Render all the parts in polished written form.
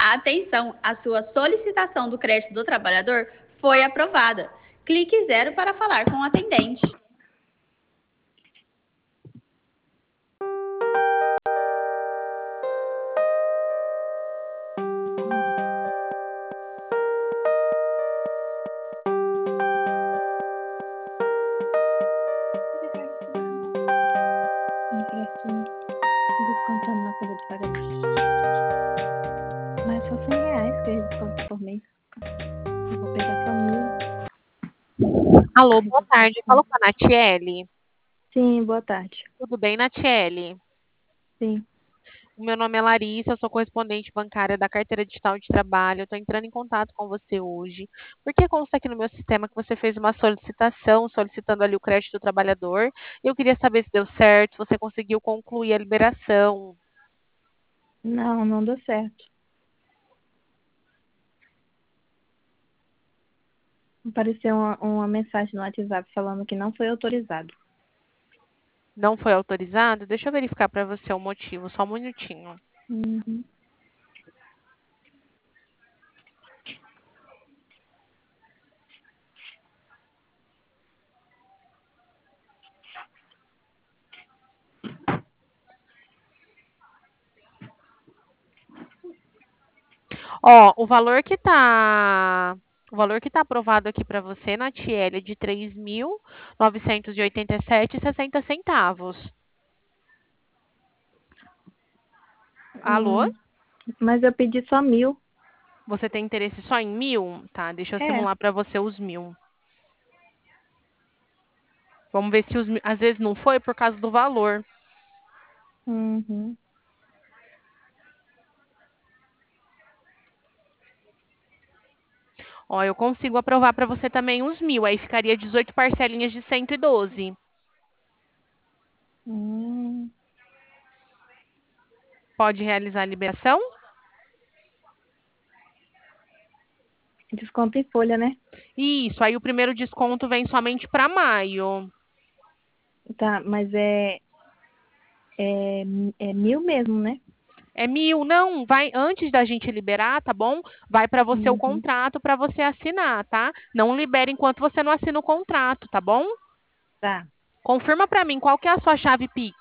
Atenção, a sua solicitação do crédito do trabalhador foi aprovada. Clique 0 para falar com o atendente. Descontando na folha de pagamento. Mas só R$100 que eles descontam por mês. Eu vou pegar só 1.000. Alô, boa tarde. Falo com a Natiele. Sim, boa tarde. Tudo bem, Natiele? Sim. O meu nome é Larissa, eu sou correspondente bancária da Carteira Digital de Trabalho. Eu estou entrando em contato com você hoje, porque consta aqui no meu sistema que você fez uma solicitação, solicitando ali o crédito do trabalhador. Eu queria saber se deu certo, se você conseguiu concluir a liberação. Não, não deu certo. Apareceu uma mensagem no WhatsApp falando que não foi autorizado. Não foi autorizado? Deixa eu verificar para você o motivo, só um minutinho. Uhum. Ó, o valor que tá aprovado aqui para você, Natiele, é de R$ 3.987,60. Alô? Mas eu pedi só 1.000. Você tem interesse só em 1.000? Tá, deixa eu É. simular para você os 1.000. Vamos ver se os 1.000... Às vezes não foi por causa do valor. Uhum. Ó, eu consigo aprovar para você também os 1.000. Aí ficaria 18 parcelinhas de 112. Hum. Pode realizar a liberação? Desconto em folha, né? Isso, aí o primeiro desconto vem somente para maio. Tá, mas é 1.000 mesmo, né? É 1.000, não, vai antes da gente liberar, tá bom? Vai para você o Uhum. contrato para você assinar, tá? Não libera enquanto você não assina o contrato, tá bom? Tá. Confirma para mim qual que é a sua chave Pix.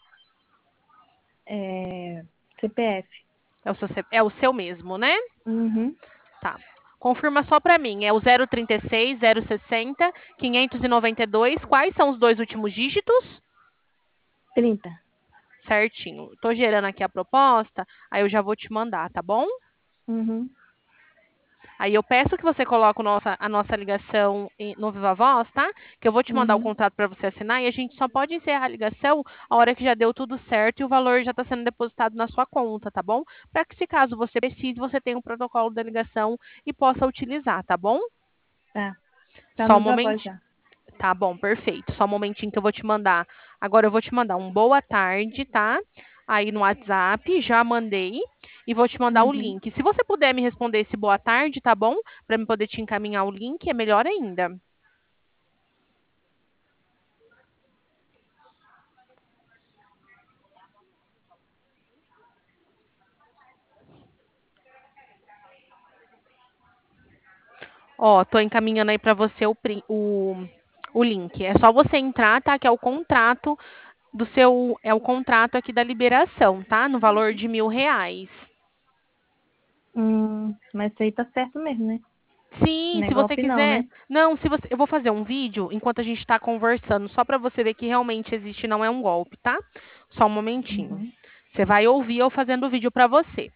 CPF. É o seu mesmo, né? Uhum. Tá. Confirma só para mim. É o 036, 060, 592. Quais são os dois últimos dígitos? 30. Certinho. Tô gerando aqui a proposta, aí eu já vou te mandar, tá bom? Uhum. Aí eu peço que você coloque a nossa ligação no Viva Voz, tá? Que eu vou te mandar o Uhum. contrato para você assinar e a gente só pode encerrar a ligação a hora que já deu tudo certo e o valor já está sendo depositado na sua conta, tá bom? Para que, se caso você precise, você tenha um protocolo da ligação e possa utilizar, tá bom? Tá. Tá Só um no Viva momentinho. já. Tá bom, perfeito. Só um momentinho que eu vou te mandar. Agora eu vou te mandar um boa tarde, tá? Aí no WhatsApp, já mandei. E vou te mandar o Uhum. link. Se você puder me responder esse boa tarde, tá bom? Para eu poder te encaminhar o link, é melhor ainda. Ó, tô encaminhando aí para você o link. É só você entrar, tá? Que é o contrato é o contrato aqui da liberação, tá? No valor de R$ 1.000. Mas isso aí tá certo mesmo, né? Sim, Não é se você golpe não, quiser. né? Não, se você, eu vou fazer um vídeo enquanto a gente está conversando, só para você ver que realmente existe, não é um golpe, tá? Só um momentinho. Uhum. Você vai ouvir eu fazendo o vídeo para você.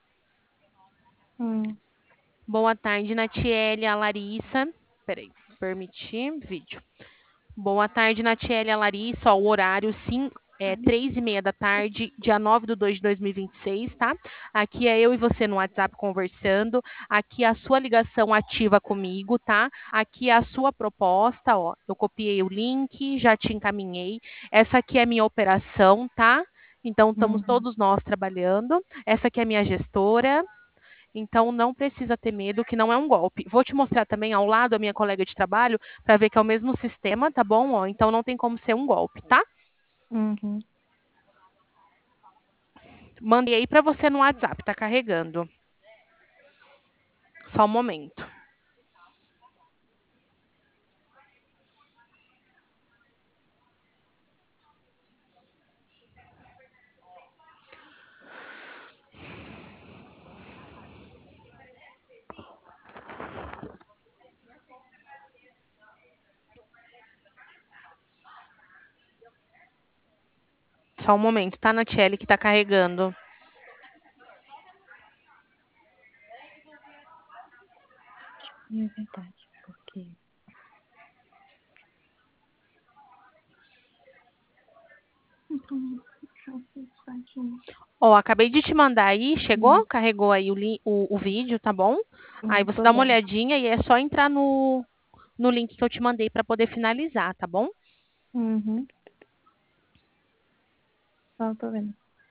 Hum. Boa tarde, Natiele, a Larissa. Peraí, permitir vídeo. Boa tarde, Natiele, a Larissa. Ó, o horário, sim, é 3h30 da tarde, dia 9/2 de 2026, tá? Aqui é eu e você no WhatsApp conversando. Aqui é a sua ligação ativa comigo, tá? Aqui é a sua proposta, ó. Eu copiei o link, já te encaminhei. Essa aqui é a minha operação, tá? Então, estamos Uhum. todos nós trabalhando. Essa aqui é a minha gestora. Então, não precisa ter medo, que não é um golpe. Vou te mostrar também ao lado a minha colega de trabalho, para ver que é o mesmo sistema, tá bom? Ó, então, não tem como ser um golpe, tá? Uhum. Mandei aí para você no WhatsApp, tá carregando. Só um momento. Só um momento, tá, Natiele, que tá carregando. É verdade, porque... Ó, acabei de te mandar aí, chegou? Uhum. Carregou aí o vídeo, tá bom? Aí você Tô dá uma vendo. olhadinha e é só entrar no link que eu te mandei para poder finalizar, tá bom? Uhum. Tô vendo.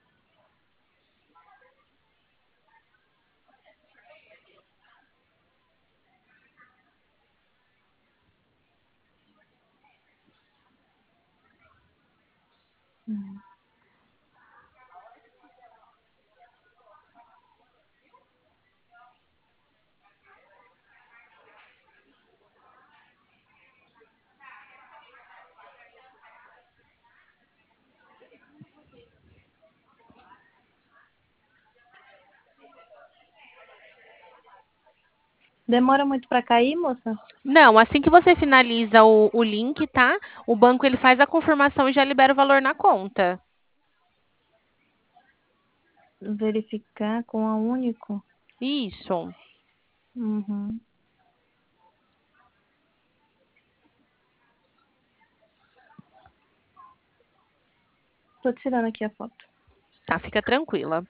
Uhum. Demora muito pra cair, moça? Não, assim que você finaliza o link, tá? O banco ele faz a confirmação e já libera o valor na conta. Verificar com a Único? Isso. Uhum. Tô tirando aqui a foto. Tá, fica tranquila.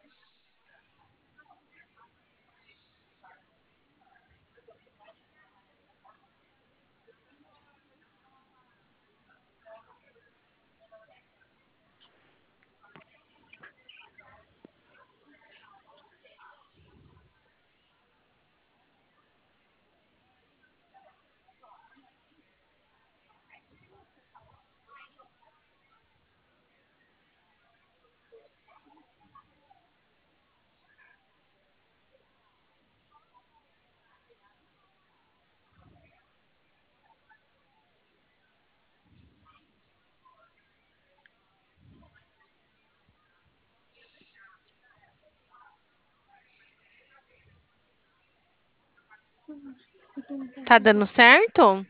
Tá dando certo?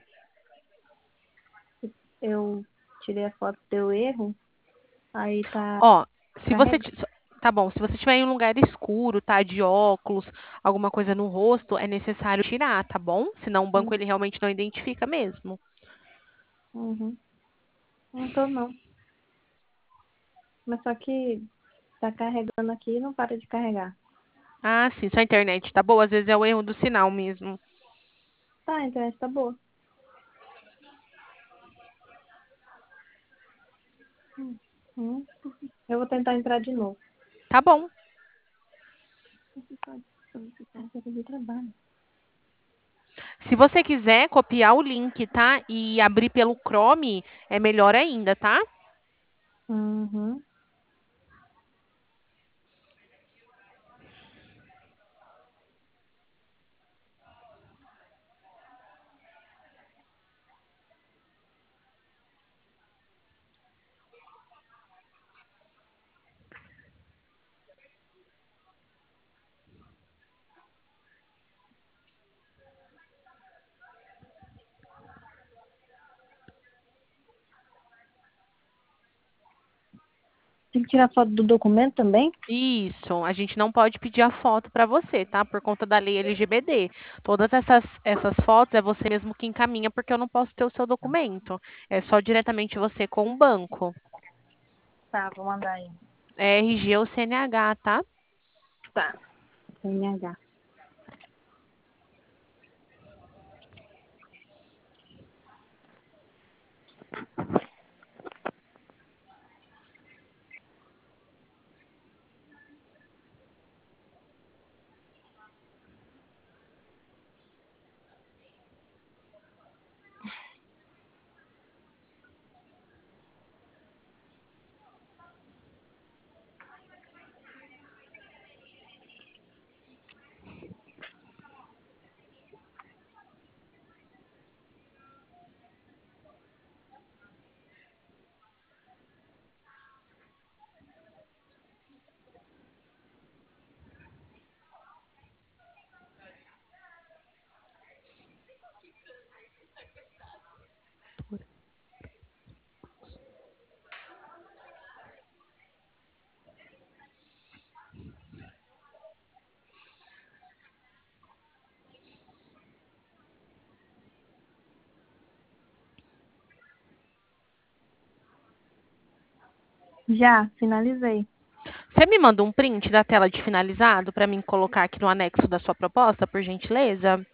Eu tirei a foto, deu erro. Aí tá Ó, se você carregando. tá bom, se você estiver em um lugar escuro, tá, de óculos, alguma coisa no rosto, é necessário tirar, tá bom? Senão o banco ele realmente não identifica mesmo. Uhum. Não tô, não. Mas só que tá carregando aqui e não para de carregar. Ah, sim, sua internet tá boa, às vezes é o erro do sinal mesmo. Tá, a internet tá boa. Uhum. Eu vou tentar entrar de novo. Tá bom. De trabalho. Se você quiser copiar o link, tá? E abrir pelo Chrome, é melhor ainda, tá? Uhum. Tem que tirar foto do documento também? Isso, a gente não pode pedir a foto para você, tá? Por conta da lei LGBT. Todas essas fotos é você mesmo que encaminha, porque eu não posso ter o seu documento. É só diretamente você com o banco. Tá, vou mandar aí. É RG ou CNH, tá? Tá. CNH. Já, finalizei. Você me manda um print da tela de finalizado para mim colocar aqui no anexo da sua proposta, por gentileza?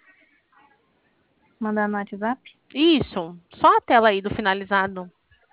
Mandar no WhatsApp? Isso, só a tela aí do finalizado.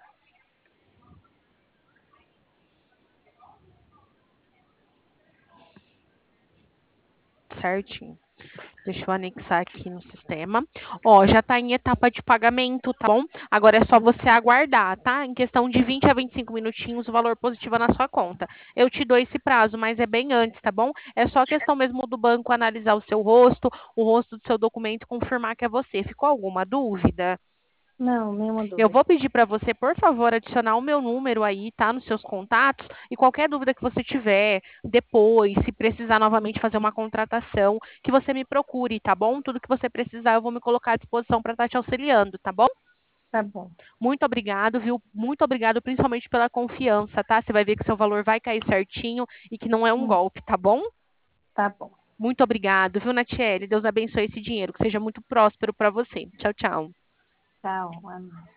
Certinho. Deixa eu anexar aqui no sistema. Ó, já tá em etapa de pagamento, tá bom? Agora é só você aguardar, tá? Em questão de 20 a 25 minutinhos, o valor positivo na sua conta. Eu te dou esse prazo, mas é bem antes, tá bom? É só questão mesmo do banco analisar o rosto do seu documento e confirmar que é você. Ficou alguma dúvida? Não, nenhuma Eu dúvida. vou pedir para você, por favor, adicionar o meu número aí, tá? Nos seus contatos. E qualquer dúvida que você tiver depois, se precisar novamente fazer uma contratação, que você me procure, tá bom? Tudo que você precisar, eu vou me colocar à disposição para estar te auxiliando, tá bom? Tá bom. Muito obrigado, viu? Muito obrigado, principalmente pela confiança, tá? Você vai ver que seu valor vai cair certinho e que não é um golpe, tá bom? Tá bom. Muito obrigado, viu, Natiele? Deus abençoe esse dinheiro, que seja muito próspero para você. Tchau, tchau. Tchau. Amém.